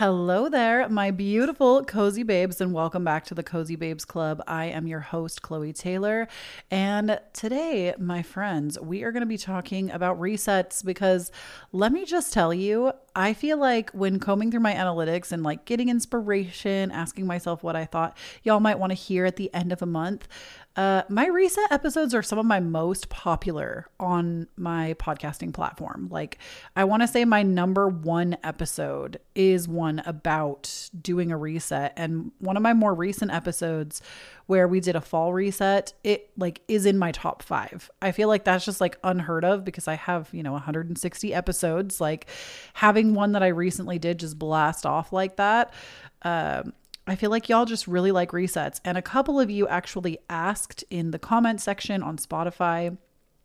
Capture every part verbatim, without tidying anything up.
Hello there, my beautiful cozy babes, and welcome back to the Cozy Babes Club. I am your host, Chloe Taylor, and today, my friends, we are going to be talking about resets because let me just tell you, I feel like when combing through my analytics and like getting inspiration, asking myself what I thought y'all might want to hear at the end of a month, Uh, my reset episodes are some of my most popular on my podcasting platform. Like, I want to say my number one episode is one about doing a reset. And one of my more recent episodes where we did a fall reset, it like is in my top five. I feel like that's just like unheard of because I have, you know, one hundred sixty episodes. Like having one that I recently did just blast off like that. Um, I feel like y'all just really like resets. And a couple of you actually asked in the comment section on Spotify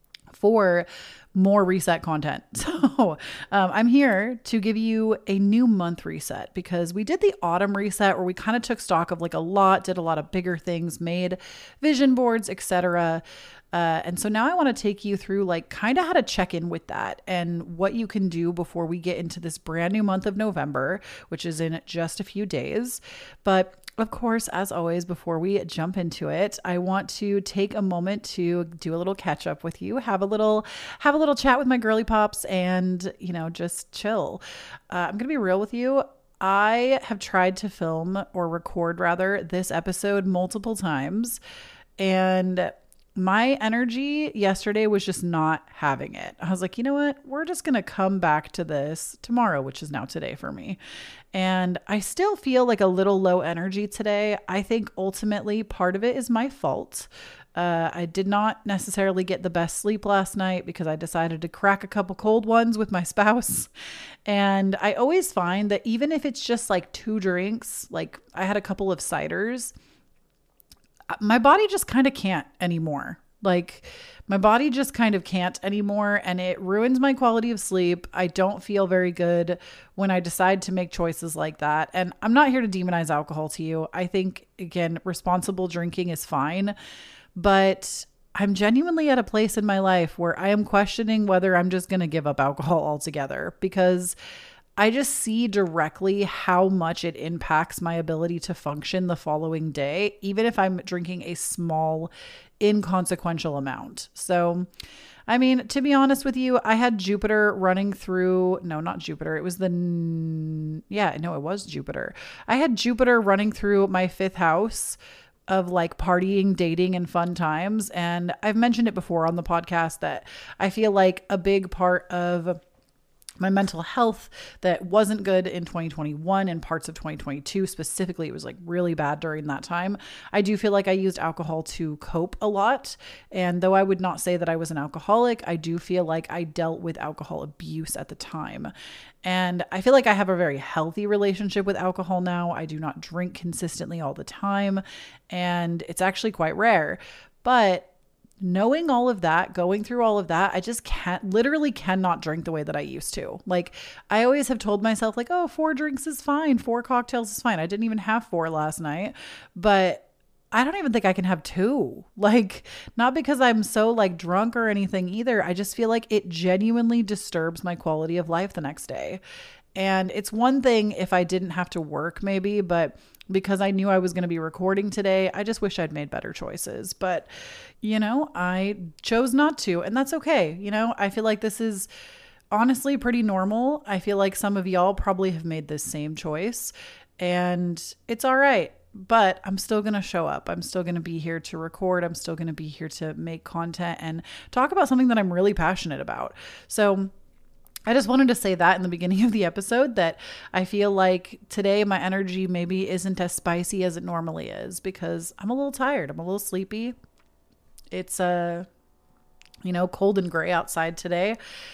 for more reset content. So um, I'm here to give you a new month reset because we did the autumn reset where we kind of took stock of like a lot, did a lot of bigger things, made vision boards, et cetera. Uh, and so now I want to take you through like kind of how to check in with that and what you can do before we get into this brand new month of November, which is in just a few days. But of course, as always, before we jump into it, I want to take a moment to do a little catch up with you, have a little, have a little chat with my girly pops and, you know, just chill. Uh, I'm going to be real with you. I have tried to film or record rather this episode multiple times, and my energy yesterday was just not having it. I was like, you know what? We're just going to come back to this tomorrow, which is now today for me. And I still feel like a little low energy today. I think ultimately part of it is my fault. Uh, I did not necessarily get the best sleep last night because I decided to crack a couple cold ones with my spouse. And I always find that even if it's just like two drinks, like I had a couple of ciders, my body just kind of can't anymore. Like my body just kind of can't anymore, and it ruins my quality of sleep. I don't feel very good when I decide to make choices like that. And I'm not here to demonize alcohol to you. I think, again, responsible drinking is fine, but I'm genuinely at a place in my life where I am questioning whether I'm just going to give up alcohol altogether because I just see directly how much it impacts my ability to function the following day, even if I'm drinking a small, inconsequential amount. So, I mean, to be honest with you, I had Jupiter running through, no, not Jupiter. It was the, yeah, no, it was Jupiter. I had Jupiter running through my fifth house of like partying, dating, and fun times. And I've mentioned it before on the podcast that I feel like a big part of my mental health that wasn't good in twenty twenty-one and parts of twenty twenty-two specifically, it was like really bad during that time. I do feel like I used alcohol to cope a lot. And though I would not say that I was an alcoholic, I do feel like I dealt with alcohol abuse at the time. And I feel like I have a very healthy relationship with alcohol now. I do not drink consistently all the time, and it's actually quite rare. But knowing all of that, going through all of that, I just can't, literally cannot drink the way that I used to. Like, I always have told myself like, oh, four drinks is fine. Four cocktails is fine. I didn't even have four last night, but I don't even think I can have two. Like, not because I'm so like drunk or anything either. I just feel like it genuinely disturbs my quality of life the next day. And it's one thing if I didn't have to work maybe, but because I knew I was going to be recording today, I just wish I'd made better choices. But, you know, I chose not to, and that's okay. You know, I feel like this is honestly pretty normal. I feel like some of y'all probably have made this same choice, and it's all right. But I'm still going to show up. I'm still going to be here to record. I'm still going to be here to make content and talk about something that I'm really passionate about. So I just wanted to say that in the beginning of the episode, that I feel like today my energy maybe isn't as spicy as it normally is because I'm a little tired. I'm a little sleepy. It's uh, you know, cold and gray outside today.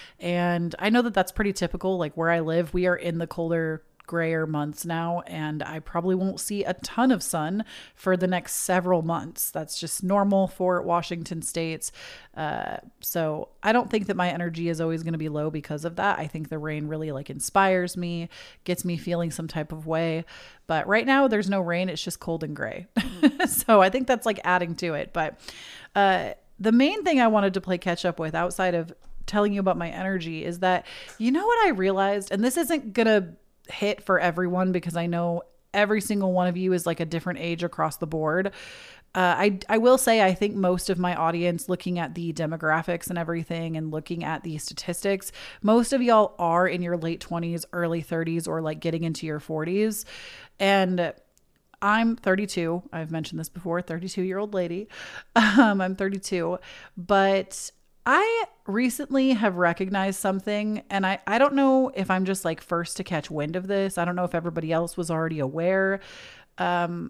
And I know that that's pretty typical. Like where I live, we are in the colder, grayer months now, and I probably won't see a ton of sun for the next several months. That's just normal for Washington states. Uh, so I don't think that my energy is always going to be low because of that. I think the rain really like inspires me, gets me feeling some type of way. But right now there's no rain. It's just cold and gray. So I think that's like adding to it. But uh, the main thing I wanted to play catch up with outside of telling you about my energy is that, you know what I realized, and this isn't going to hit for everyone because I know every single one of you is like a different age across the board. Uh, I, I will say, I think most of my audience, looking at the demographics and everything and looking at the statistics, most of y'all are in your late twenties, early thirties, or like getting into your forties. And I'm thirty-two. I've mentioned this before, thirty-two year old lady. Um, I'm thirty-two, but I recently have recognized something, and I, I don't know if I'm just like first to catch wind of this. I don't know if everybody else was already aware. Um,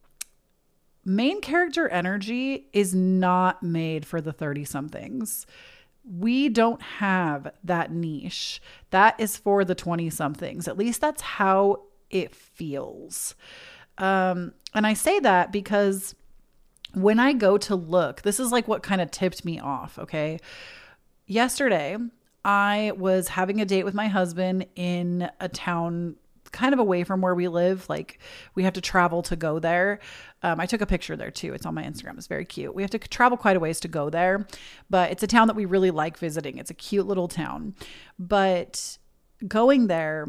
main character energy is not made for the thirty somethings. We don't have that niche. That is for the twenty somethings. At least that's how it feels. Um, and I say that because when I go to look, this is like what kind of tipped me off. Okay. Yesterday, I was having a date with my husband in a town kind of away from where we live. Like we have to travel to go there. Um, I took a picture there too. It's on my Instagram. It's very cute. We have to travel quite a ways to go there, but it's a town that we really like visiting. It's a cute little town, but going there,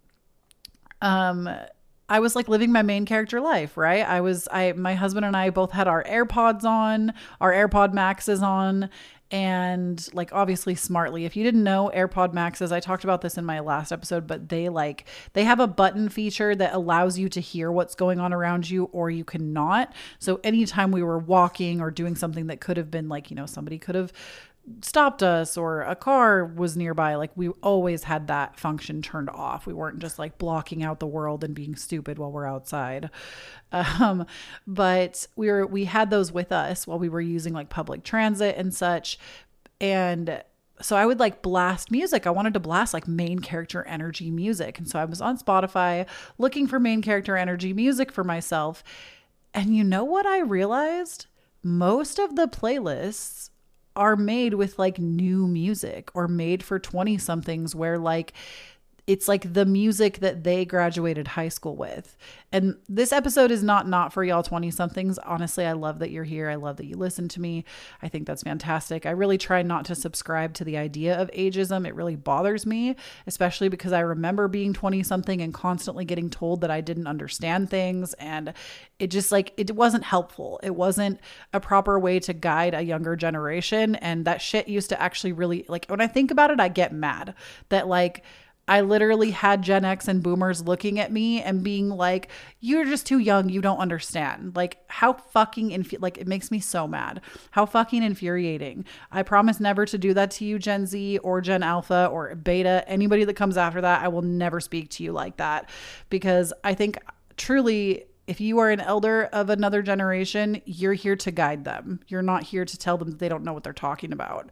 um, I was like living my main character life, right? I was, I, my husband and I both had our AirPods on, our AirPod Maxes on, and like obviously smartly. If you didn't know AirPod Maxes, I talked about this in my last episode, but they like, they have a button feature that allows you to hear what's going on around you, or you cannot. So anytime we were walking or doing something that could have been like, you know, somebody could have stopped us or a car was nearby, like we always had that function turned off. We weren't just like blocking out the world and being stupid while we're outside. Um, but we were, we had those with us while we were using like public transit and such. And so I would like blast music. I wanted to blast like main character energy music. And so I was on Spotify looking for main character energy music for myself. And you know what I realized? Most of the playlists are made with like new music or made for twenty somethings where like it's like the music that they graduated high school with. And this episode is not not for y'all twenty somethings. Honestly, I love that you're here. I love that you listen to me. I think that's fantastic. I really try not to subscribe to the idea of ageism. It really bothers me, especially because I remember being twenty something and constantly getting told that I didn't understand things. And it just like, it wasn't helpful. It wasn't a proper way to guide a younger generation. And that shit used to actually really, like, when I think about it, I get mad that like, I literally had Gen X and boomers looking at me and being like, you're just too young. You don't understand. Like how fucking, infu- like it makes me so mad. How fucking infuriating. I promise never to do that to you, Gen Z or Gen Alpha or Beta, anybody that comes after that. I will never speak to you like that, because I think truly, if you are an elder of another generation, you're here to guide them. You're not here to tell them that they don't know what they're talking about.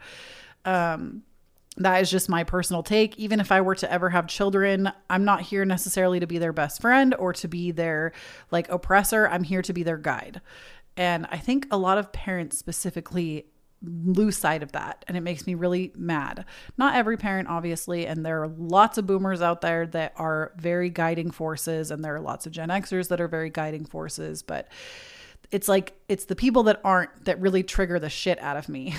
Um, That is just my personal take. Even if I were to ever have children, I'm not here necessarily to be their best friend or to be their like oppressor. I'm here to be their guide. And I think a lot of parents specifically lose sight of that. And it makes me really mad. Not every parent, obviously. And there are lots of boomers out there that are very guiding forces. And there are lots of Gen Xers that are very guiding forces. But it's like, it's the people that aren't that really trigger the shit out of me.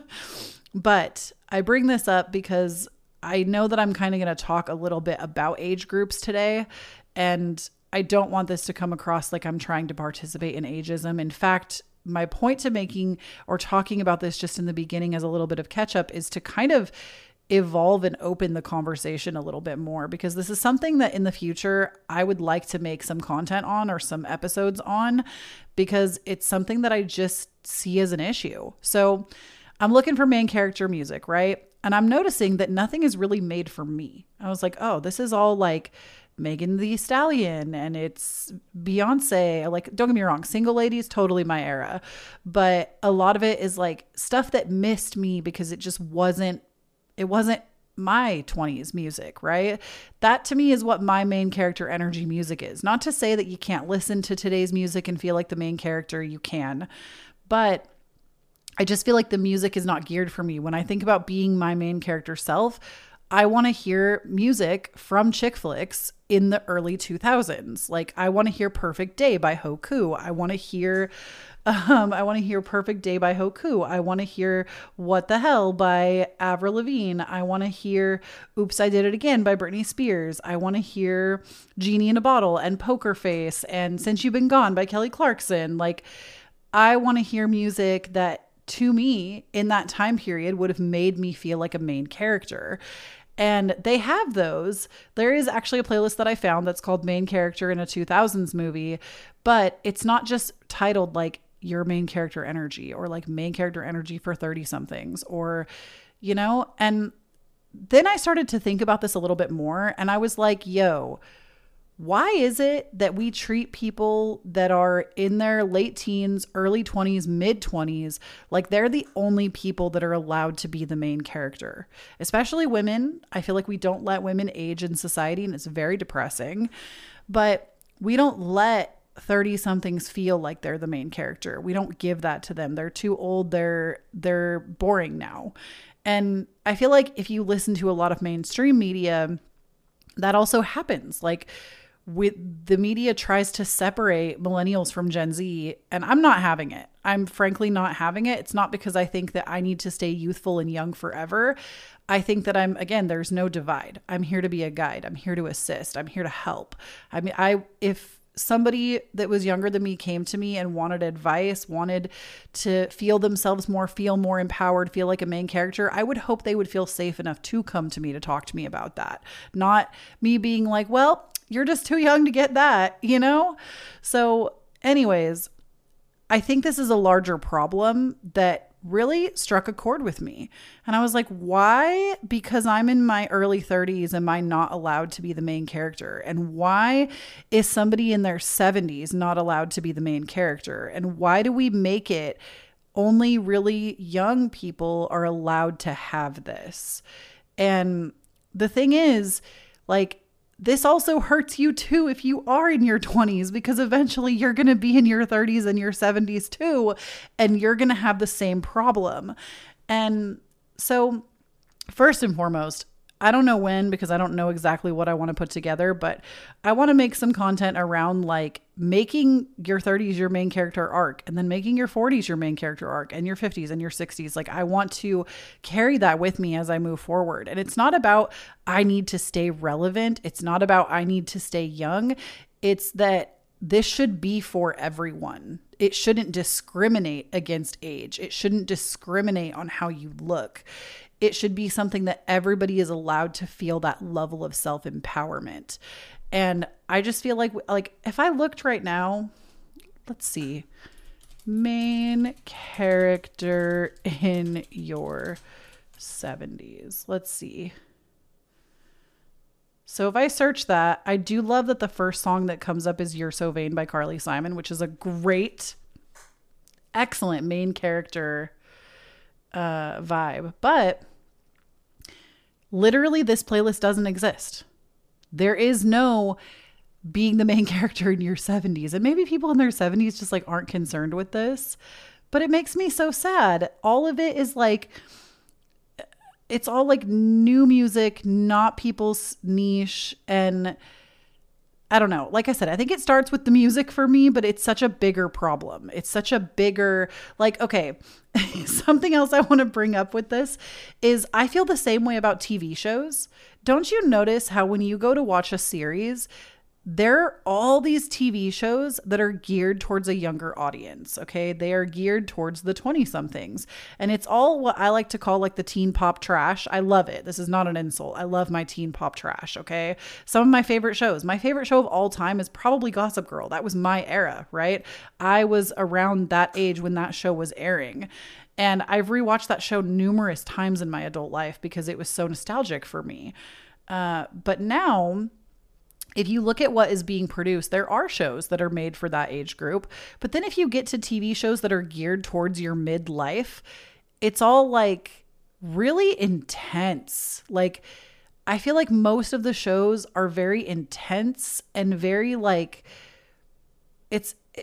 But I bring this up because I know that I'm kind of going to talk a little bit about age groups today. And I don't want this to come across like I'm trying to participate in ageism. In fact, my point to making or talking about this just in the beginning as a little bit of catch up is to kind of evolve and open the conversation a little bit more, because this is something that in the future I would like to make some content on or some episodes on, because it's something that I just see as an issue. So I'm looking for main character music, right? And I'm noticing that nothing is really made for me. I was like, oh, this is all like Megan Thee Stallion and it's Beyonce. Like, don't get me wrong, Single Ladies, totally my era. But a lot of it is like stuff that missed me because it just wasn't, it wasn't my twenties music, right? That to me is what my main character energy music is. Not to say that you can't listen to today's music and feel like the main character, you can. But I just feel like the music is not geared for me. When I think about being my main character self, I want to hear music from chick flicks in the early two thousands. Like, I want to hear Perfect Day by Hoku. I want to hear, um, I want to hear Perfect Day by Hoku. I want to hear What the Hell by Avril Lavigne. I want to hear Oops, I Did It Again by Britney Spears. I want to hear Genie in a Bottle and Poker Face and Since You've Been Gone by Kelly Clarkson. Like, I want to hear music that, to me, in that time period, would have made me feel like a main character. And they have those. There is actually a playlist that I found that's called Main Character in a two thousands Movie, but it's not just titled like Your Main Character Energy or like Main Character Energy for thirty somethings or, you know, and then I started to think about this a little bit more and I was like, yo, why is it that we treat people that are in their late teens, early twenties, mid twenties, like they're the only people that are allowed to be the main character, especially women? I feel like we don't let women age in society and it's very depressing, but we don't let thirty somethings feel like they're the main character. We don't give that to them. They're too old. They're, they're boring now. And I feel like if you listen to a lot of mainstream media, that also happens. Like, with the media tries to separate millennials from Gen Z, and I'm not having it. I'm frankly not having it. It's not because I think that I need to stay youthful and young forever. I think that I'm, again, there's no divide. I'm here to be a guide. I'm here to assist. I'm here to help. I mean, I, if somebody that was younger than me came to me and wanted advice, wanted to feel themselves more, feel more empowered, feel like a main character, I would hope they would feel safe enough to come to me to talk to me about that. Not me being like, well, you're just too young to get that, you know? So anyways, I think this is a larger problem that really struck a chord with me. And I was like, why? Because I'm in my early thirties, am I not allowed to be the main character? And why is somebody in their seventies not allowed to be the main character? And why do we make it only really young people are allowed to have this? And the thing is, like, this also hurts you too if you are in your twenties, because eventually you're going to be in your thirties and your seventies too, and you're going to have the same problem. And so first and foremost, I don't know when, because I don't know exactly what I want to put together, but I want to make some content around like making your thirties your main character arc, and then making your forties your main character arc, and your fifties and your sixties. Like, I want to carry that with me as I move forward. And it's not about I need to stay relevant. It's not about I need to stay young. It's that this should be for everyone. It shouldn't discriminate against age. It shouldn't discriminate on how you look. It should be something that everybody is allowed to feel that level of self-empowerment. And I just feel like, like if I looked right now, let's see, main character in your seventies. Let's see. So if I search that, I do love that the first song that comes up is You're So Vain by Carly Simon, which is a great, excellent main character uh, vibe. But literally this playlist doesn't exist. There is no being the main character in your seventies. And maybe people in their seventies just like aren't concerned with this, but it makes me so sad. All of it is like, it's all like new music, not people's niche. And I don't know. Like I said, I think it starts with the music for me, but it's such a bigger problem. It's such a bigger, like, okay, something else I want to bring up with this is I feel the same way about T V shows. Don't you notice how when you go to watch a series, there are all these T V shows that are geared towards a younger audience, okay? They are geared towards the twenty-somethings. And it's all what I like to call like the teen pop trash. I love it. This is not an insult. I love my teen pop trash, okay? Some of my favorite shows. My favorite show of all time is probably Gossip Girl. That was my era, right? I was around that age when that show was airing. And I've rewatched that show numerous times in my adult life because it was so nostalgic for me. Uh, but now, if you look at what is being produced, there are shows that are made for that age group. But then if you get to T V shows that are geared towards your midlife, it's all like really intense. Like, I feel like most of the shows are very intense and very like, it's,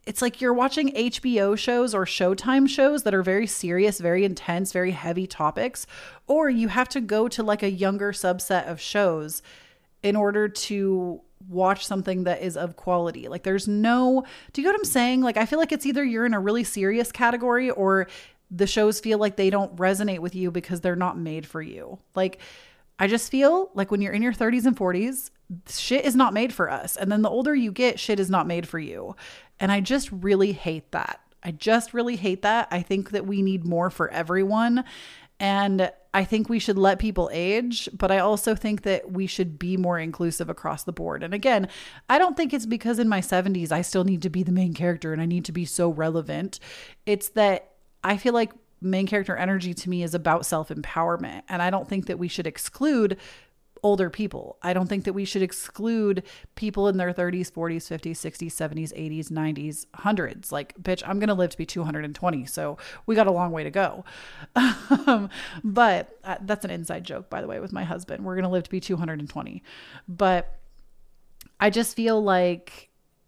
it's like you're watching H B O shows or Showtime shows that are very serious, very intense, very heavy topics, or you have to go to like a younger subset of shows in order to watch something that is of quality. Like there's no, do you get what I'm saying? Like I feel like it's either you're in a really serious category or the shows feel like they don't resonate with you because they're not made for you. Like I just feel like when you're in your thirties and forties, shit is not made for us. And then the older you get, shit is not made for you. And I just really hate that. I just really hate that. I think that we need more for everyone. And I think we should let people age, but I also think that we should be more inclusive across the board. And again, I don't think it's because in my seventies, I still need to be the main character and I need to be so relevant. It's that I feel like main character energy to me is about self-empowerment. And I don't think that we should exclude older people. I don't think that we should exclude people in their thirties, forties, fifties, sixties, seventies, eighties, nineties, hundreds. Like, bitch, I'm going to live to be two hundred twenty. So we got a long way to go. Um, but uh, that's an inside joke, by the way, with my husband. We're going to live to be two hundred twenty. But I just feel like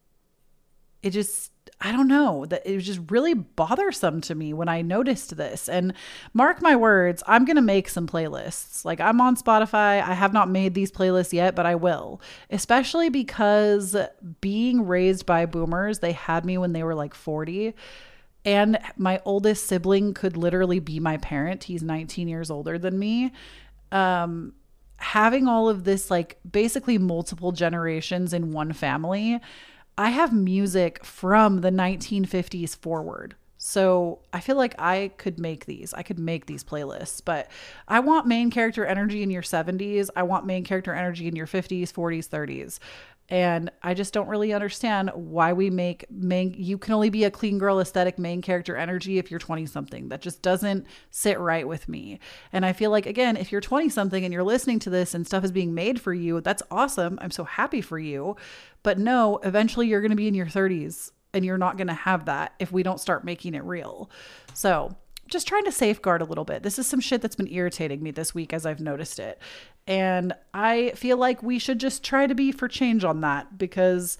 it just, I don't know, that it was just really bothersome to me when I noticed this. And mark my words, I'm going to make some playlists. Like I'm on Spotify. I have not made these playlists yet, but I will, especially because being raised by boomers, they had me when they were like forty. And my oldest sibling could literally be my parent. He's nineteen years older than me. Um, having all of this, like basically multiple generations in one family, I have music from the nineteen fifties forward. So I feel like I could make these. I could make these playlists, but I want main character energy in your seventies. I want main character energy in your fifties, forties, thirties. And I just don't really understand why we make main, you can only be a clean girl aesthetic main character energy if you're twenty something. That just doesn't sit right with me. And I feel like, again, if you're twenty something and you're listening to this and stuff is being made for you, that's awesome. I'm so happy for you. But no, eventually you're going to be in your thirties and you're not going to have that if we don't start making it real. So just trying to safeguard a little bit. This is some shit that's been irritating me this week as I've noticed it. And I feel like we should just try to be for change on that, because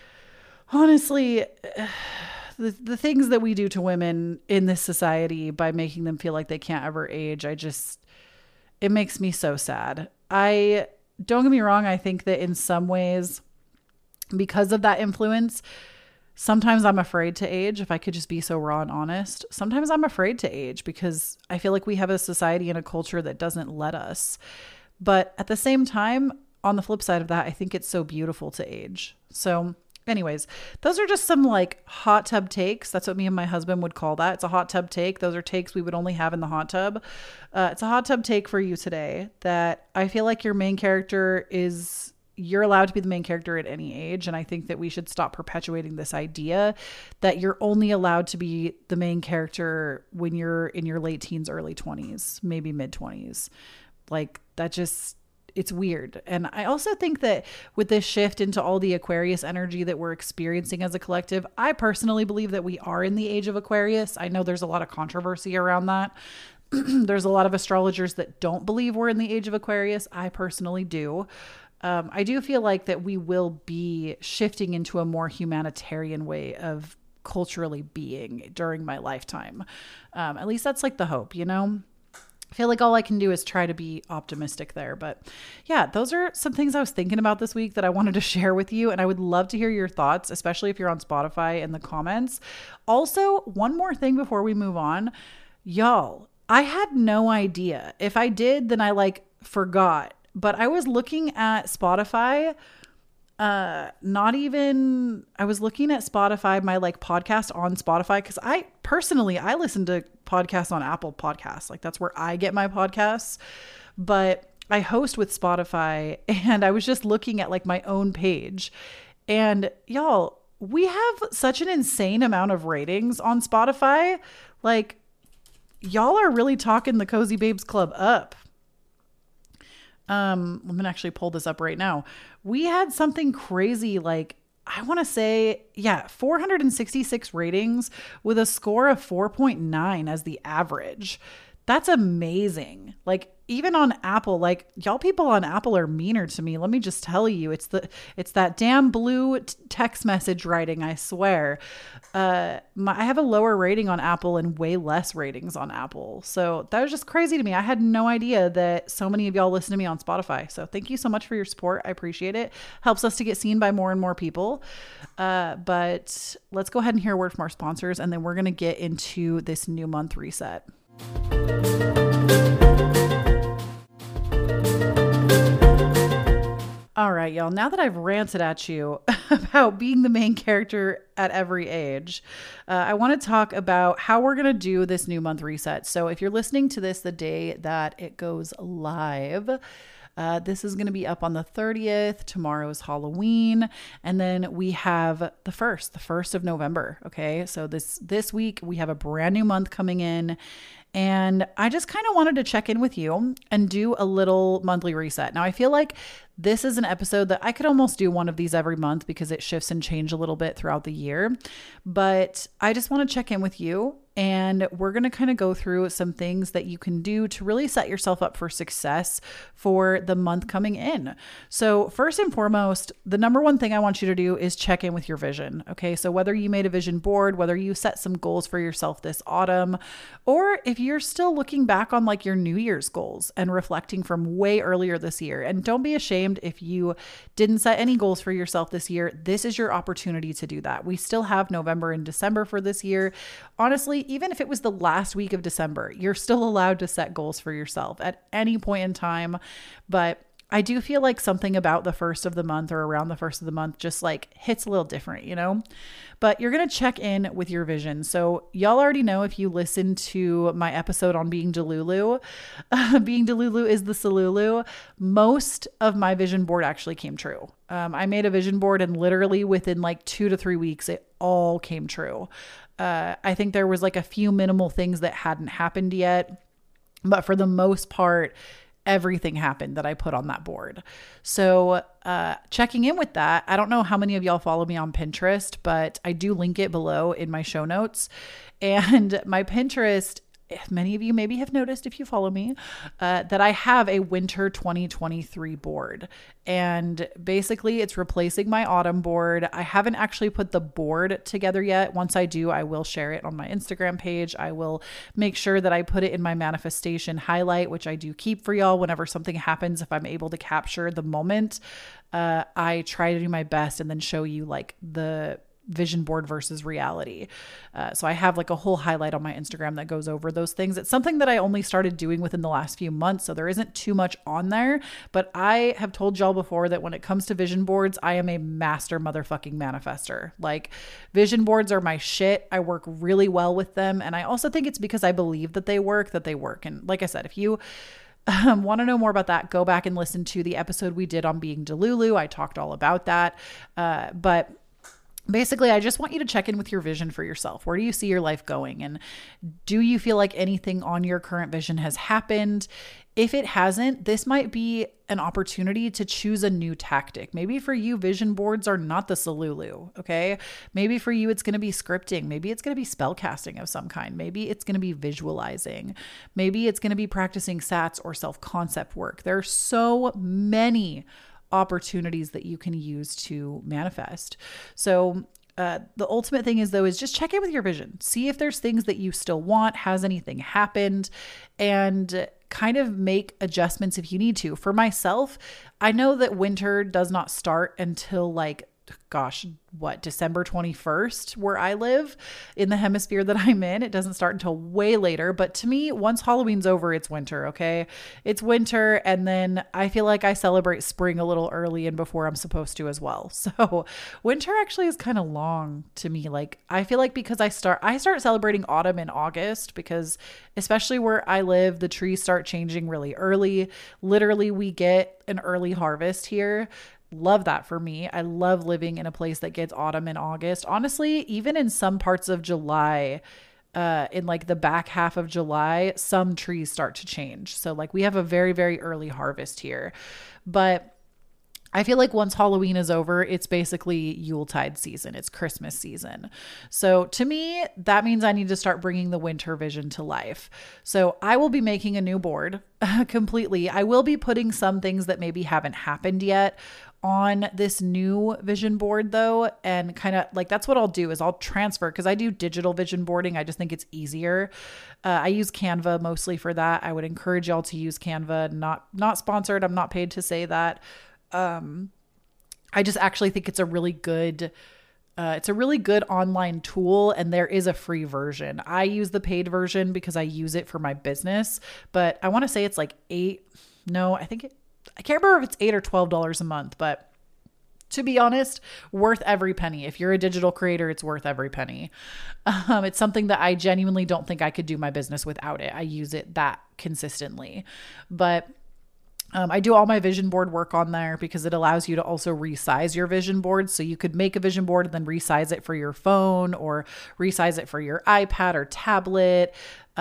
honestly, the, the things that we do to women in this society by making them feel like they can't ever age, I just, it makes me so sad. I, don't get me wrong, I think that in some ways, because of that influence, sometimes I'm afraid to age. If I could just be so raw and honest, sometimes I'm afraid to age because I feel like we have a society and a culture that doesn't let us. But at the same time, on the flip side of that, I think it's so beautiful to age. So anyways, those are just some like hot tub takes. That's what me and my husband would call that. It's a hot tub take. Those are takes we would only have in the hot tub. Uh, it's a hot tub take for you today that I feel like your main character is, you're allowed to be the main character at any age. And I think that we should stop perpetuating this idea that you're only allowed to be the main character when you're in your late teens, early twenties, maybe mid twenties. Like that just, it's weird. And I also think that with this shift into all the Aquarius energy that we're experiencing as a collective, I personally believe that we are in the age of Aquarius. I know there's a lot of controversy around that. There's a lot of astrologers that don't believe we're in the age of Aquarius. I personally do. Um, I do feel like that we will be shifting into a more humanitarian way of culturally being during my lifetime. Um, at least that's like the hope, you know? I feel like all I can do is try to be optimistic there. But yeah, those are some things I was thinking about this week that I wanted to share with you. And I would love to hear your thoughts, especially if you're on Spotify, in the comments. Also, one more thing before we move on. Y'all, I had no idea. If I did, then I like forgot. But I was looking at Spotify, uh, not even, I was looking at Spotify, my like podcast on Spotify. Cause I personally, I listen to podcasts on Apple Podcasts. Like that's where I get my podcasts, but I host with Spotify, and I was just looking at like my own page, and y'all, we have such an insane amount of ratings on Spotify. Like y'all are really talking the Cozy Babes Club up. Um, I'm going to actually pull this up right now. We had something crazy, like, I want to say, yeah, four hundred sixty-six ratings with a score of four point nine as the average. That's amazing. Like, even on Apple, like y'all people on Apple are meaner to me. Let me just tell you, it's the, it's that damn blue t- text message writing. I swear. Uh, my, I have a lower rating on Apple and way less ratings on Apple. So that was just crazy to me. I had no idea that so many of y'all listen to me on Spotify. So thank you so much for your support. I appreciate it. Helps us to get seen by more and more people. Uh, but let's go ahead and hear a word from our sponsors, and then we're going to get into this new month reset. All right, y'all. Now that I've ranted at you about being the main character at every age, uh, I want to talk about how we're going to do this new month reset. So if you're listening to this the day that it goes live, uh, this is going to be up on the thirtieth. Tomorrow's Halloween. And then we have the first, the first of November. Okay. So this, this week we have a brand new month coming in. And I just kind of wanted to check in with you and do a little monthly reset. Now, I feel like this is an episode that I could almost do one of these every month because it shifts and changes a little bit throughout the year. But I just want to check in with you, and we're going to kind of go through some things that you can do to really set yourself up for success for the month coming in. So first and foremost, the number one thing I want you to do is check in with your vision. Okay. So whether you made a vision board, whether you set some goals for yourself this autumn, or if you're still looking back on like your New Year's goals and reflecting from way earlier this year, and don't be ashamed if you didn't set any goals for yourself this year. This is your opportunity to do that. We still have November and December for this year. Honestly, even if it was the last week of December, you're still allowed to set goals for yourself at any point in time. But I do feel like something about the first of the month or around the first of the month just like hits a little different, you know, but you're going to check in with your vision. So y'all already know, if you listen to my episode on being Delulu, uh, being Delulu is the Salulu. Most of my vision board actually came true. Um, I made a vision board and literally within like two to three weeks, it all came true. Uh, I think there was like a few minimal things that hadn't happened yet, but for the most part, everything happened that I put on that board. So uh, checking in with that, I don't know how many of y'all follow me on Pinterest, but I do link it below in my show notes. And my Pinterest, many of you maybe have noticed if you follow me, uh, that I have a winter twenty twenty-three board. And basically it's replacing my autumn board. I haven't actually put the board together yet. Once I do, I will share it on my Instagram page. I will make sure that I put it in my manifestation highlight, which I do keep for y'all whenever something happens. If I'm able to capture the moment, uh, I try to do my best and then show you like the vision board versus reality. Uh, so I have like a whole highlight on my Instagram that goes over those things. It's something that I only started doing within the last few months, so there isn't too much on there, but I have told y'all before that when it comes to vision boards, I am a master motherfucking manifester. Like, vision boards are my shit. I work really well with them. And I also think it's because I believe that they work, that they work. And like I said, if you Um, want to know more about that, go back and listen to the episode we did on being Delulu. I talked all about that. Uh, but basically, I just want you to check in with your vision for yourself. Where do you see your life going? And do you feel like anything on your current vision has happened? If it hasn't, this might be an opportunity to choose a new tactic. Maybe for you, vision boards are not the Salulu, okay? Maybe for you, it's going to be scripting. Maybe it's going to be spell casting of some kind. Maybe it's going to be visualizing. Maybe it's going to be practicing sats or self-concept work. There are so many opportunities that you can use to manifest. So uh, the ultimate thing is though, is just check in with your vision. See if there's things that you still want. Has anything happened? And kind of make adjustments if you need to. For myself, I know that winter does not start until like, gosh, what, December twenty-first, where I live in the hemisphere that I'm in. It doesn't start until way later. But to me, once Halloween's over, it's winter. Okay. It's winter. And then I feel like I celebrate spring a little early and before I'm supposed to as well. So winter actually is kind of long to me. Like, I feel like because I start, I start celebrating autumn in August, because especially where I live, the trees start changing really early. Literally, we get an early harvest here. Love that for me. I love living in a place that gets autumn in August. Honestly, even in some parts of July, uh, in like the back half of July, some trees start to change. So like we have a very, very early harvest here. But I feel like once Halloween is over, it's basically Yuletide season. It's Christmas season. So to me, that means I need to start bringing the winter vision to life. So I will be making a new board completely. I will be putting some things that maybe haven't happened yet on this new vision board though. And kind of like, that's what I'll do is I'll transfer, because I do digital vision boarding. I just think it's easier. Uh, I use Canva mostly for that. I would encourage y'all to use Canva, not, not sponsored. I'm not paid to say that. Um, I just actually think it's a really good, uh, it's a really good online tool, and there is a free version. I use the paid version because I use it for my business, but I want to say it's like eight. No, I think it, I can't remember if it's eight or twelve dollars a month, but to be honest, worth every penny. If you're a digital creator, it's worth every penny. Um, it's something that I genuinely don't think I could do my business without it. I use it that consistently, but Um, I do all my vision board work on there because it allows you to also resize your vision board. So you could make a vision board and then resize it for your phone or resize it for your iPad or tablet,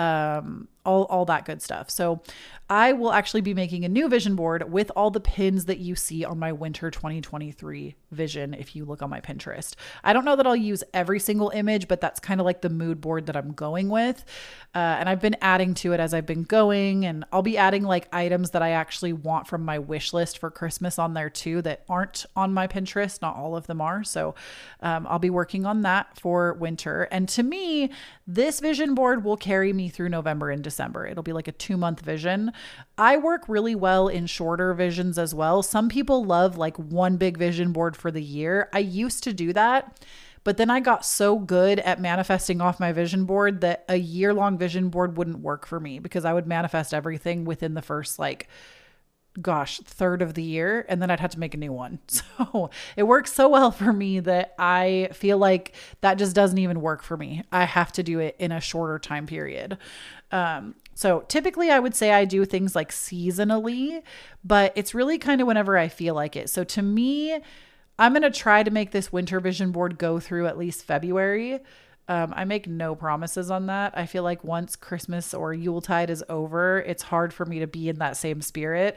um, all, all that good stuff. So I will actually be making a new vision board with all the pins that you see on my winter twenty twenty-three vision. If you look on my Pinterest, I don't know that I'll use every single image, but that's kind of like the mood board that I'm going with. Uh, and I've been adding to it as I've been going, and I'll be adding like items that I actually want from my wish list for Christmas on there too, that aren't on my Pinterest. Not all of them are. So um, I'll be working on that for winter. And to me, this vision board will carry me through November and December. It'll be like a two month vision. I work really well in shorter visions as well. Some people love like one big vision board for the year. I used to do that, but then I got so good at manifesting off my vision board that a year long vision board wouldn't work for me, because I would manifest everything within the first like gosh, third of the year, and then I'd have to make a new one. So it works so well for me that I feel like that just doesn't even work for me. I have to do it in a shorter time period. Um, so typically I would say I do things like seasonally, but it's really kind of whenever I feel like it. So to me, I'm going to try to make this winter vision board go through at least February. Um, I make no promises on that. I feel like once Christmas or Yuletide is over, it's hard for me to be in that same spirit,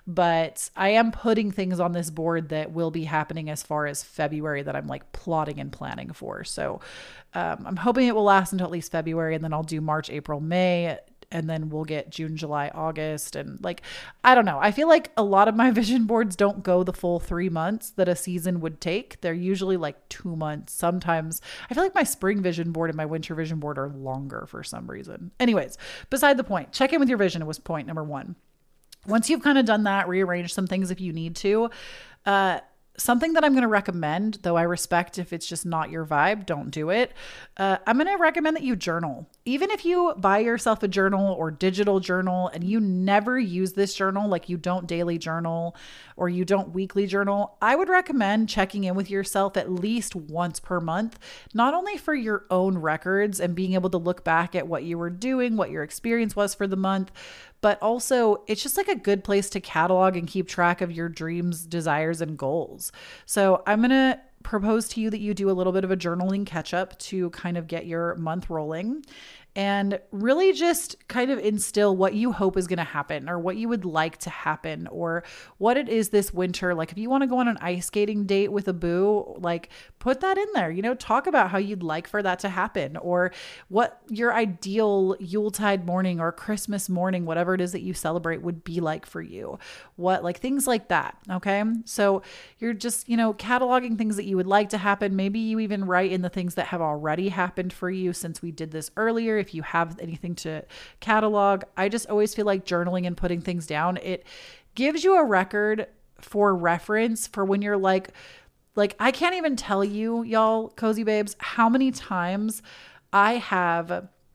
but I am putting things on this board that will be happening as far as February that I'm like plotting and planning for. So um, I'm hoping it will last until at least February, and then I'll do March, April, May, and then we'll get June, July, August. And like, I don't know. I feel like a lot of my vision boards don't go the full three months that a season would take. They're usually like two months. Sometimes I feel like my spring vision board and my winter vision board are longer for some reason. Anyways, beside the point, check in with your vision was point number one. Once you've kind of done that, rearrange some things if you need to, uh, something that I'm going to recommend, though I respect if it's just not your vibe, don't do it. Uh, I'm going to recommend that you journal. Even if you buy yourself a journal or digital journal and you never use this journal, like you don't daily journal or you don't weekly journal, I would recommend checking in with yourself at least once per month, not only for your own records and being able to look back at what you were doing, what your experience was for the month, but also it's just like a good place to catalog and keep track of your dreams, desires, and goals. So I'm going to propose to you that you do a little bit of a journaling catch up to kind of get your month rolling and really just kind of instill what you hope is going to happen or what you would like to happen or what it is this winter. Like if you want to go on an ice skating date with a boo, like put that in there, you know, talk about how you'd like for that to happen or what your ideal Yuletide morning or Christmas morning, whatever it is that you celebrate would be like for you. What, like things like that. Okay. So you're just, you know, cataloging things that you would like to happen. Maybe you even write in the things that have already happened for you since we did this earlier. If you have anything to catalog, I just always feel like journaling and putting things down, it gives you a record for reference for when you're like, like, I can't even tell you, y'all, cozy babes, how many times I have,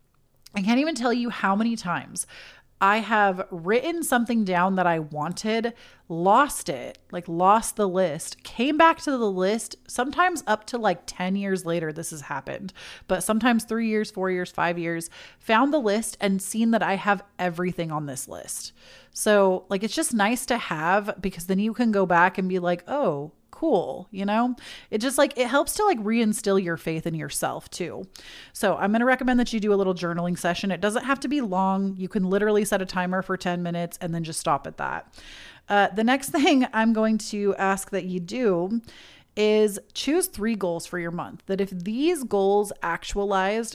I can't even tell you how many times I have written something down that I wanted, lost it, like lost the list, came back to the list, sometimes up to like ten years later, this has happened, but sometimes three years, four years, five years, found the list and seen that I have everything on this list. So like, it's just nice to have because then you can go back and be like, oh, cool. You know, it just like, it helps to like reinstill your faith in yourself too. So I'm going to recommend that you do a little journaling session. It doesn't have to be long. You can literally set a timer for ten minutes and then just stop at that. Uh, the next thing I'm going to ask that you do is choose three goals for your month, that if these goals actualized,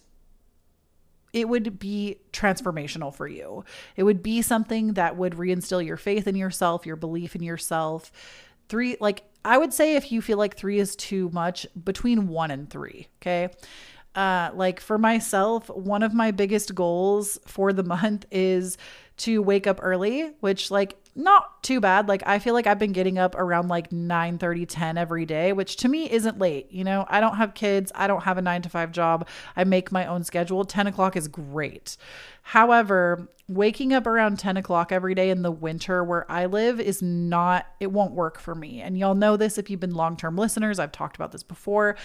it would be transformational for you. It would be something that would reinstill your faith in yourself, your belief in yourself. Three, like I would say if you feel like three is too much, between one and three. Okay. Uh, like for myself, one of my biggest goals for the month is to wake up early, which like not too bad. Like I feel like I've been getting up around like nine thirty, ten every day, which to me isn't late. You know, I don't have kids. I don't have a nine to five job. I make my own schedule. ten o'clock is great. However, waking up around ten o'clock every day in the winter where I live is not, it won't work for me. And y'all know this if you've been long-term listeners. I've talked about this before.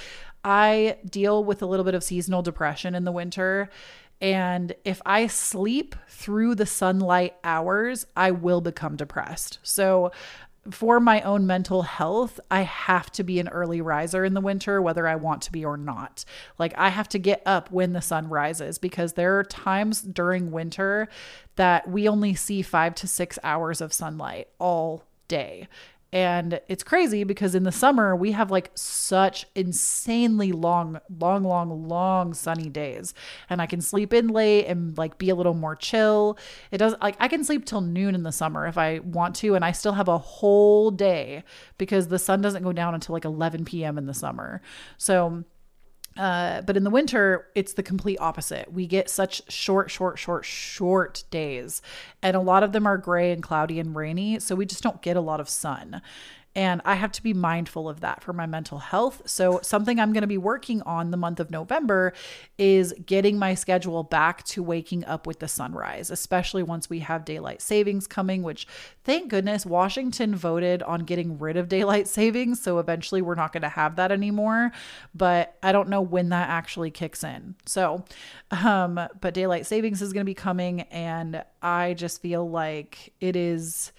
I deal with a little bit of seasonal depression in the winter. And if I sleep through the sunlight hours, I will become depressed. So for my own mental health, I have to be an early riser in the winter, whether I want to be or not. Like I have to get up when the sun rises, because there are times during winter that we only see five to six hours of sunlight all day. And it's crazy because in the summer we have like such insanely long, long, long, long sunny days, and I can sleep in late and like be a little more chill. It does like I can sleep till noon in the summer if I want to, and I still have a whole day because the sun doesn't go down until like eleven p.m. in the summer. So Uh, but in the winter, it's the complete opposite. We get such short, short, short, short days. And a lot of them are gray and cloudy and rainy. So we just don't get a lot of sun. And I have to be mindful of that for my mental health. So something I'm going to be working on the month of November is getting my schedule back to waking up with the sunrise, especially once we have daylight savings coming, which thank goodness Washington voted on getting rid of daylight savings. So eventually we're not going to have that anymore, but I don't know when that actually kicks in. So, um, but daylight savings is going to be coming, and I just feel like it is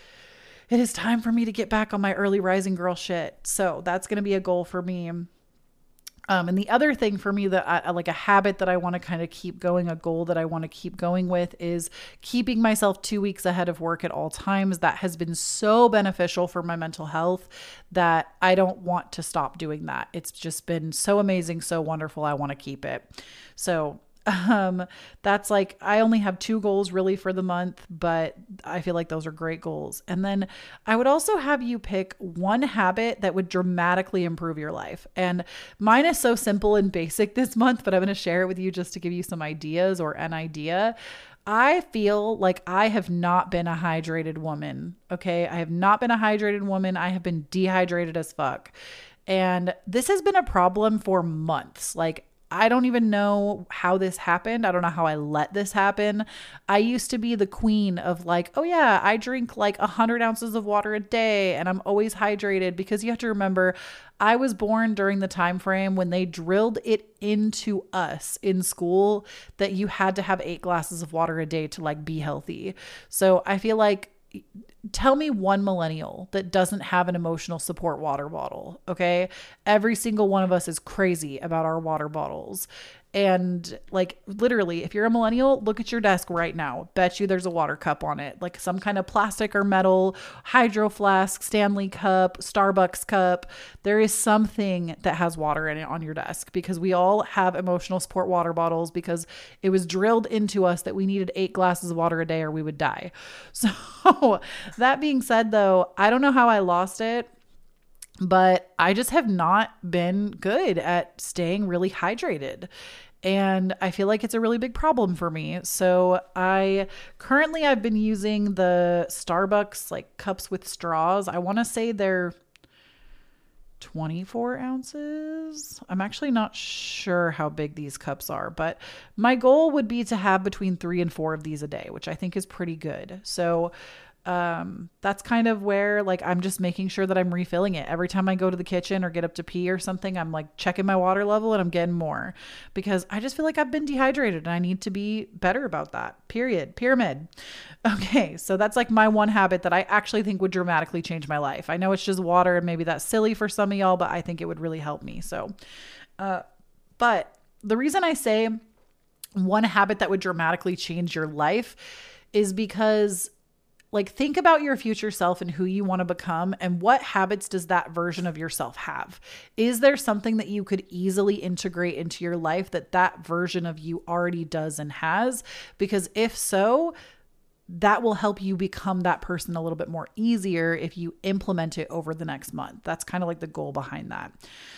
It is time for me to get back on my early rising girl shit. So that's going to be a goal for me. Um, and the other thing for me that I like, a habit that I want to kind of keep going, a goal that I want to keep going with, is keeping myself two weeks ahead of work at all times. That has been so beneficial for my mental health that I don't want to stop doing that. It's just been so amazing, so wonderful. I want to keep it. So Um, that's like, I only have two goals really for the month, but I feel like those are great goals. And then I would also have you pick one habit that would dramatically improve your life. And mine is so simple and basic this month, but I'm going to share it with you just to give you some ideas or an idea. I feel like I have not been a hydrated woman. Okay. I have not been a hydrated woman. I have been dehydrated as fuck. And this has been a problem for months. Like, I don't even know how this happened. I don't know how I let this happen. I used to be the queen of like, oh yeah, I drink like a hundred ounces of water a day and I'm always hydrated, because you have to remember, I was born during the time frame when they drilled it into us in school that you had to have eight glasses of water a day to like be healthy. So I feel like, tell me one millennial that doesn't have an emotional support water bottle. Okay. Every single one of us is crazy about our water bottles. And like, literally, if you're a millennial, look at your desk right now. Bet you there's a water cup on it, like some kind of plastic or metal, hydro flask, Stanley cup, Starbucks cup. There is something that has water in it on your desk, because we all have emotional support water bottles, because it was drilled into us that we needed eight glasses of water a day or we would die. So that being said, though, I don't know how I lost it, but I just have not been good at staying really hydrated. And I feel like it's a really big problem for me. So I currently, I've been using the Starbucks like cups with straws. I want to say they're twenty-four ounces. I'm actually not sure how big these cups are, but my goal would be to have between three and four of these a day, which I think is pretty good. So um, that's kind of where like I'm just making sure that I'm refilling it. Every time I go to the kitchen or get up to pee or something, I'm like checking my water level and I'm getting more because I just feel like I've been dehydrated and I need to be better about that. Period. Pyramid. Okay. So that's like my one habit that I actually think would dramatically change my life. I know it's just water and maybe that's silly for some of y'all, but I think it would really help me. So, uh, but the reason I say one habit that would dramatically change your life is because like, think about your future self and who you want to become and what habits does that version of yourself have? Is there something that you could easily integrate into your life that that version of you already does and has? Because if so, that will help you become that person a little bit more easier if you implement it over the next month. That's kind of like the goal behind that.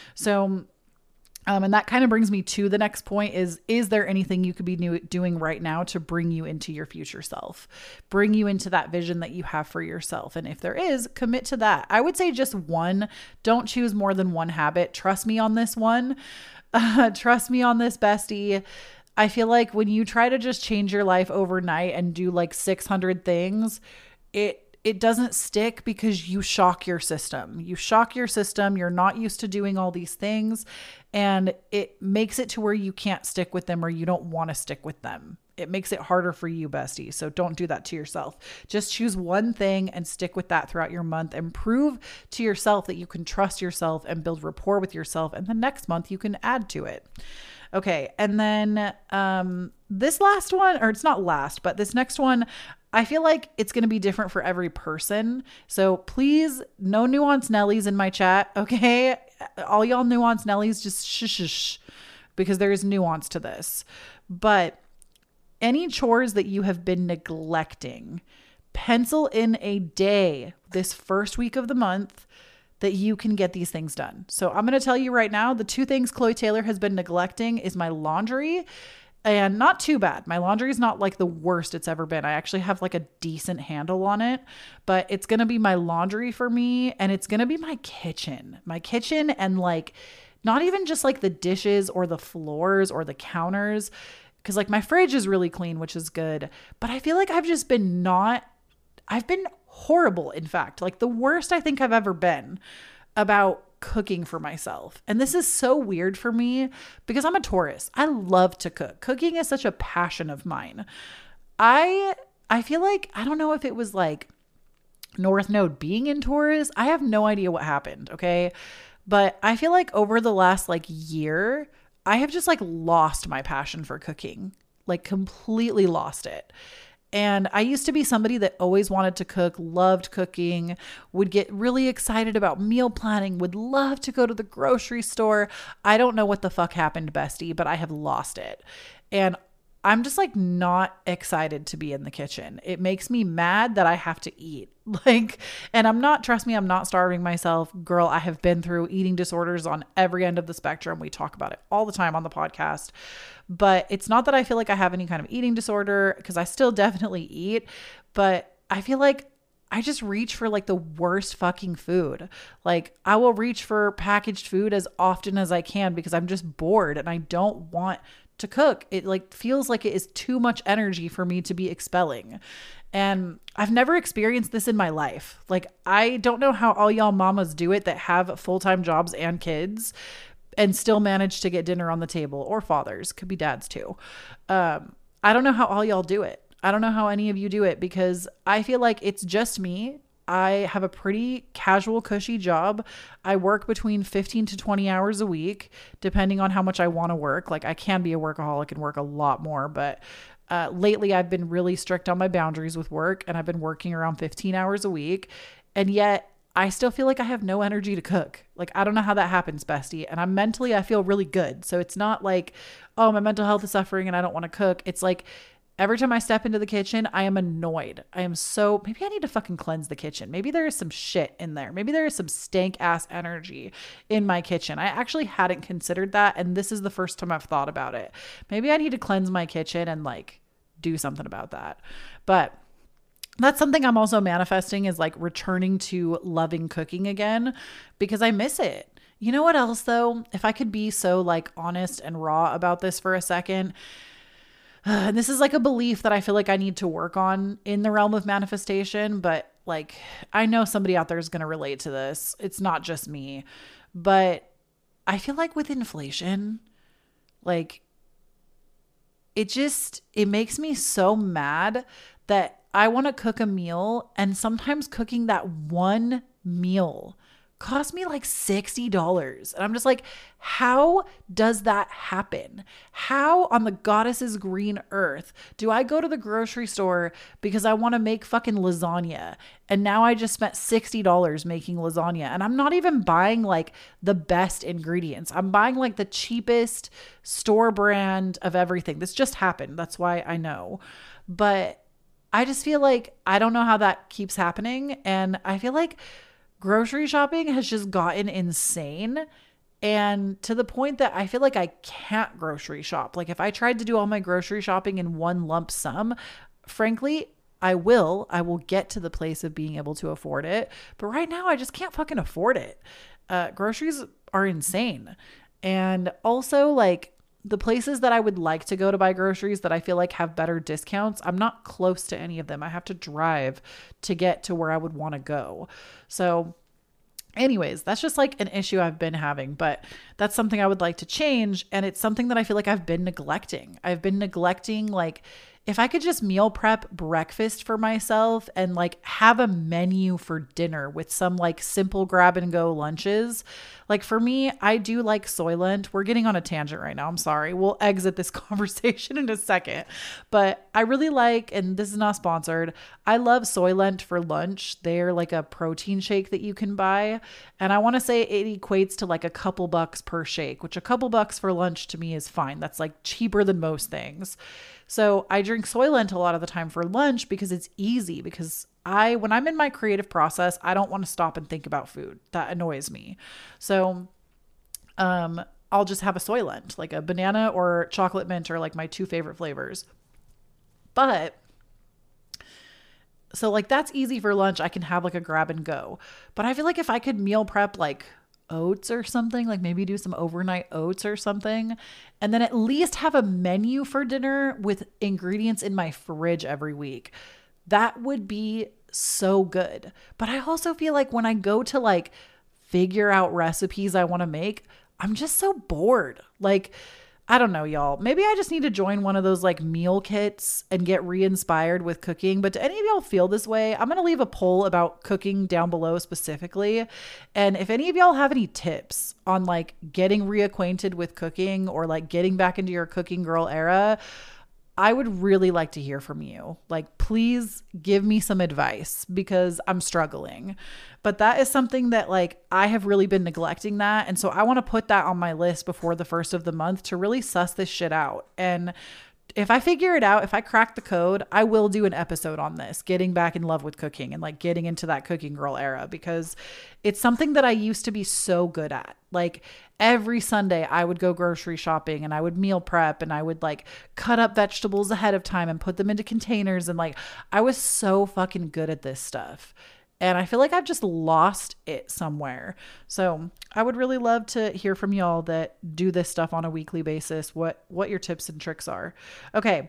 So Um, and that kind of brings me to the next point is, is there anything you could be new, doing right now to bring you into your future self, bring you into that vision that you have for yourself? And if there is, commit to that. I would say just one. Don't choose more than one habit. Trust me on this one. Uh, trust me on this, bestie. I feel like when you try to just change your life overnight and do like six hundred things, it It doesn't stick because you shock your system. You shock your system. You're not used to doing all these things. And it makes it to where you can't stick with them or you don't want to stick with them. It makes it harder for you, bestie. So don't do that to yourself. Just choose one thing and stick with that throughout your month and prove to yourself that you can trust yourself and build rapport with yourself. And the next month you can add to it. Okay. And then um, this last one, or it's not last, but this next one, I feel like it's going to be different for every person. So please, no nuance Nellies in my chat. Okay. All y'all nuance Nellies, just shush, shush, because there is nuance to this. But any chores that you have been neglecting, pencil in a day this first week of the month that you can get these things done. So I'm going to tell you right now, the two things Chloe Taylor has been neglecting is my laundry. And not too bad. My laundry is not like the worst it's ever been. I actually have like a decent handle on it, but it's going to be my laundry for me. And it's going to be my kitchen, my kitchen and like, not even just like the dishes or the floors or the counters. Cause like my fridge is really clean, which is good. But I feel like I've just been not, I've been horrible. In fact, like the worst I think I've ever been about cooking for myself. And this is so weird for me because I'm a Taurus. I love to cook. Cooking is such a passion of mine. I I feel like, I don't know if it was like North Node being in Taurus. I have no idea what happened. Okay. But I feel like over the last like year, I have just like lost my passion for cooking, like completely lost it. And I used to be somebody that always wanted to cook, loved cooking, would get really excited about meal planning, would love to go to the grocery store. I don't know what the fuck happened, bestie, but I have lost it. And I'm just like not excited to be in the kitchen. It makes me mad that I have to eat. Like, and I'm not, trust me, I'm not starving myself. Girl, I have been through eating disorders on every end of the spectrum. We talk about it all the time on the podcast. But it's not that I feel like I have any kind of eating disorder because I still definitely eat. But I feel like I just reach for like the worst fucking food. Like I will reach for packaged food as often as I can because I'm just bored and I don't want to cook. It like feels like it is too much energy for me to be expelling. And I've never experienced this in my life. Like, I don't know how all y'all mamas do it that have full-time jobs and kids and still manage to get dinner on the table, or fathers, could be dads too. Um, I don't know how all y'all do it. I don't know how any of you do it because I feel like it's just me. I have a pretty casual, cushy job. I work between fifteen to twenty hours a week, depending on how much I want to work. Like I can be a workaholic and work a lot more, but uh, lately I've been really strict on my boundaries with work and I've been working around fifteen hours a week. And yet I still feel like I have no energy to cook. Like, I don't know how that happens, bestie. And I'm mentally, I feel really good. So it's not like, oh, my mental health is suffering and I don't want to cook. It's like, every time I step into the kitchen, I am annoyed. I am so, maybe I need to fucking cleanse the kitchen. Maybe there is some shit in there. Maybe there is some stank ass energy in my kitchen. I actually hadn't considered that. And this is the first time I've thought about it. Maybe I need to cleanse my kitchen and like do something about that. But that's something I'm also manifesting is like returning to loving cooking again because I miss it. You know what else though? If I could be so like honest and raw about this for a second, and this is like a belief that I feel like I need to work on in the realm of manifestation, but like, I know somebody out there is going to relate to this. It's not just me, but I feel like with inflation, like it just, it makes me so mad that I want to cook a meal, and sometimes cooking that one meal cost me like sixty dollars. And I'm just like, how does that happen? How on the goddess's green earth do I go to the grocery store because I want to make fucking lasagna, and now I just spent sixty dollars making lasagna, and I'm not even buying like the best ingredients. I'm buying like the cheapest store brand of everything. This just happened. That's why I know. But I just feel like I don't know how that keeps happening. And I feel like grocery shopping has just gotten insane, and to the point that I feel like I can't grocery shop. Like if I tried to do all my grocery shopping in one lump sum, frankly, I will. I will get to the place of being able to afford it. But right now, I just can't fucking afford it. Uh, groceries are insane. And also, like, the places that I would like to go to buy groceries that I feel like have better discounts, I'm not close to any of them. I have to drive to get to where I would want to go. So anyways, that's just like an issue I've been having, but that's something I would like to change. And it's something that I feel like I've been neglecting. I've been neglecting, like, if I could just meal prep breakfast for myself and like have a menu for dinner with some like simple grab and go lunches. Like for me, I do like Soylent. We're getting on a tangent right now. I'm sorry. We'll exit this conversation in a second, but I really like, and this is not sponsored, I love Soylent for lunch. They're like a protein shake that you can buy. And I want to say it equates to like a couple bucks per shake, which a couple bucks for lunch to me is fine. That's like cheaper than most things. So I drink Soylent a lot of the time for lunch because it's easy, because I, when I'm in my creative process, I don't want to stop and think about food. That annoys me. So, um, I'll just have a Soylent, like a banana or chocolate mint are like my two favorite flavors. But so like that's easy for lunch. I can have like a grab and go, but I feel like if I could meal prep like oats or something, like maybe do some overnight oats or something, and then at least have a menu for dinner with ingredients in my fridge every week, that would be so good. But I also feel like when I go to like figure out recipes I want to make, I'm just so bored. Like, I don't know, y'all. Maybe I just need to join one of those like meal kits and get re-inspired with cooking. But do any of y'all feel this way? I'm going to leave a poll about cooking down below specifically. And if any of y'all have any tips on like getting reacquainted with cooking or like getting back into your cooking girl era, I would really like to hear from you. Like, please give me some advice because I'm struggling. But that is something that like I have really been neglecting that. And so I want to put that on my list before the first of the month to really suss this shit out. And if I figure it out, if I crack the code, I will do an episode on this, getting back in love with cooking and like getting into that cooking girl era, because it's something that I used to be so good at. Like every Sunday I would go grocery shopping and I would meal prep and I would like cut up vegetables ahead of time and put them into containers. And like, I was so fucking good at this stuff. And I feel like I've just lost it somewhere. So I would really love to hear from y'all that do this stuff on a weekly basis, what, what your tips and tricks are. Okay.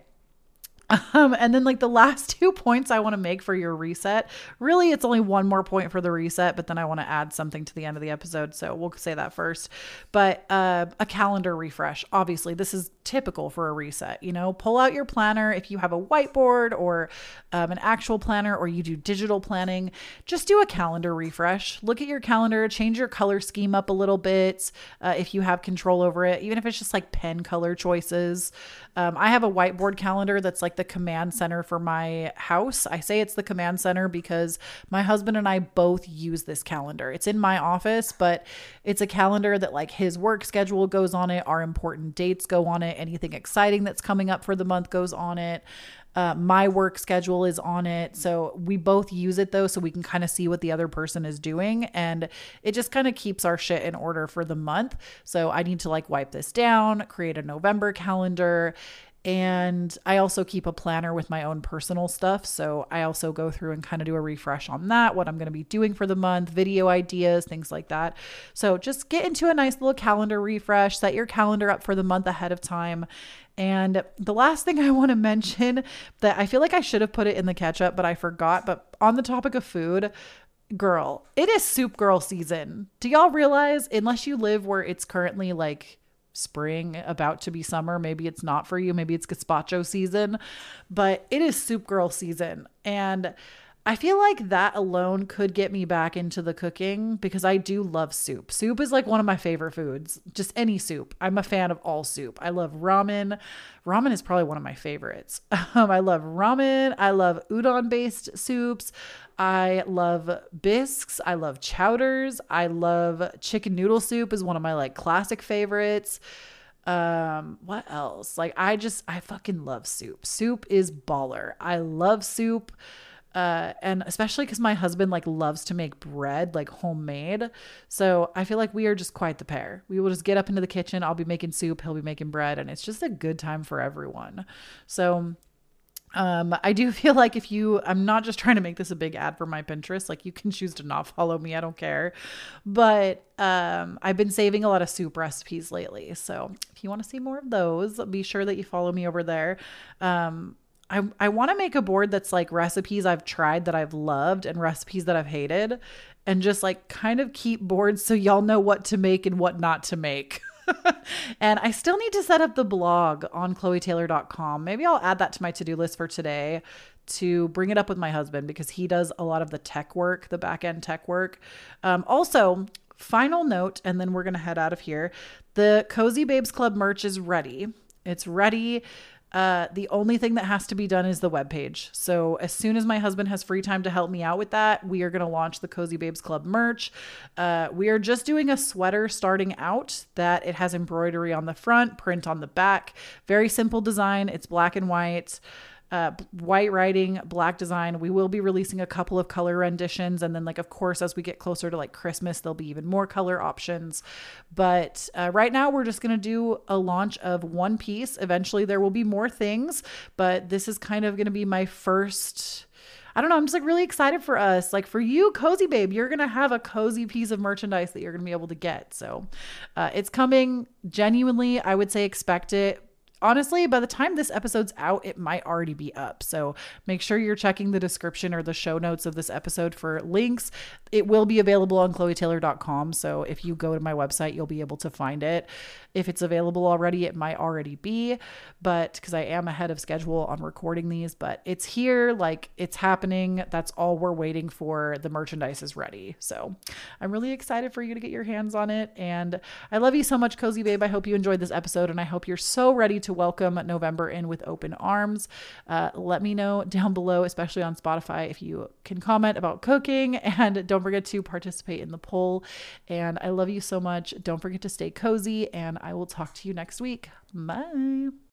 Um, and then like the last two points I want to make for your reset, really it's only one more point for the reset, but then I want to add something to the end of the episode. So we'll say that first, but, uh, a calendar refresh. Obviously this is typical for a reset, you know, pull out your planner. If you have a whiteboard or, um, an actual planner, or you do digital planning, just do a calendar refresh. Look at your calendar, change your color scheme up a little bit. Uh, if you have control over it, even if it's just like pen color choices. Um, I have a whiteboard calendar that's like the command center for my house. I say it's the command center because my husband and I both use this calendar. It's in my office, but it's a calendar that like his work schedule goes on it. Our important dates go on it. Anything exciting that's coming up for the month goes on it. Uh, my work schedule is on it. So we both use it though, so we can kind of see what the other person is doing. And it just kind of keeps our shit in order for the month. So I need to like wipe this down, create a November calendar. And I also keep a planner with my own personal stuff. So I also go through and kind of do a refresh on that, what I'm going to be doing for the month, video ideas, things like that. So just get into a nice little calendar refresh, set your calendar up for the month ahead of time. And the last thing I want to mention that I feel like I should have put it in the catch up, but I forgot. But on the topic of food, girl, it is soup girl season. Do y'all realize, unless you live where it's currently like spring, about to be summer, maybe it's not for you, maybe it's gazpacho season, but it is soup girl season. And I feel like that alone could get me back into the cooking because I do love soup. Soup is like one of my favorite foods, just any soup. I'm a fan of all soup. I love ramen. Ramen is probably one of my favorites. Um, I love ramen. I love udon based soups. I love bisques. I love chowders. I love chicken noodle soup is one of my like classic favorites. Um, what else? Like I just, I fucking love soup. Soup is baller. I love soup. Uh, and especially because my husband like loves to make bread, like homemade. So I feel like we are just quite the pair. We will just get up into the kitchen. I'll be making soup. He'll be making bread, and it's just a good time for everyone. So um, I do feel like if you, I'm not just trying to make this a big ad for my Pinterest, like you can choose to not follow me. I don't care. But, um, I've been saving a lot of soup recipes lately. So if you want to see more of those, be sure that you follow me over there. Um, I, I want to make a board that's like recipes I've tried that I've loved and recipes that I've hated, and just like kind of keep boards so y'all know what to make and what not to make. And I still need to set up the blog on chloe taylor dot com. Maybe I'll add that to my to-do list for today to bring it up with my husband because he does a lot of the tech work, the back end tech work. Um, also, final note, and then we're going to head out of here. The Cozy Babes Club merch is ready. It's ready. Uh, the only thing that has to be done is the webpage. So as soon as my husband has free time to help me out with that, we are going to launch the Cozy Babes Club merch. Uh, we are just doing a sweater starting out that it has embroidery on the front, print on the back. Very simple design. It's black and white. Uh, white writing, black design. We will be releasing a couple of color renditions. And then like, of course, as we get closer to like Christmas, there'll be even more color options. But uh, right now we're just going to do a launch of one piece. Eventually there will be more things, but this is kind of going to be my first, I don't know. I'm just like really excited for us. Like for you, Cozy Babe, you're going to have a cozy piece of merchandise that you're going to be able to get. So uh, it's coming. Genuinely, I would say expect it. Honestly, by the time this episode's out, it might already be up. So make sure you're checking the description or the show notes of this episode for links. It will be available on chloe taylor dot com. So if you go to my website, you'll be able to find it. If it's available already, it might already be, but because I am ahead of schedule on recording these, but it's here, like it's happening. That's all we're waiting for. The merchandise is ready. So I'm really excited for you to get your hands on it. And I love you so much, Cozy Babe. I hope you enjoyed this episode, and I hope you're so ready to welcome November in with open arms. Uh, let me know down below, especially on Spotify, if you can comment about cooking, and don't forget to participate in the poll. And I love you so much. Don't forget to stay cozy, and I will talk to you next week. Bye.